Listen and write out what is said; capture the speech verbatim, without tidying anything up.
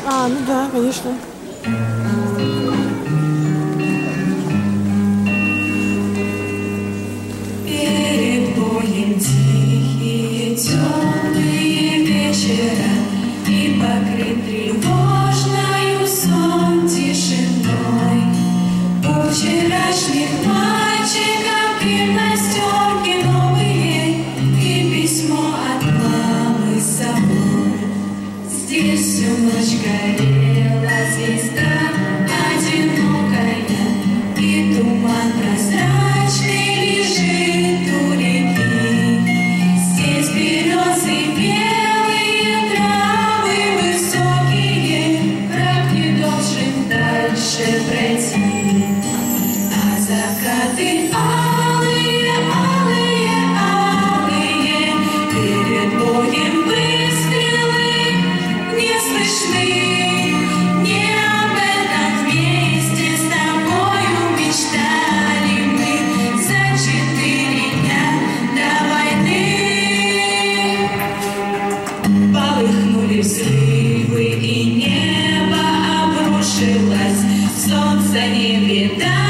А, ну да, конечно. Перед боем тихие, темные вечера, и покрыт тревожною сон тишиной. У вчерашних мальчиков гимнастерки новые и письмо от мамы с собой. Здесь всю ночь горела звезда одинокая, и туман прозрачный лежит у реки. Здесь березы белые, травы высокие, враг не должен дальше пройти. А закаты алые, алые, алые, перед боем выстрелы не слышны. Не об этом вместе с тобою мечтали мы за четыре дня до войны. Полыхнули взрывы, и небо обрушилось, солнца не видать.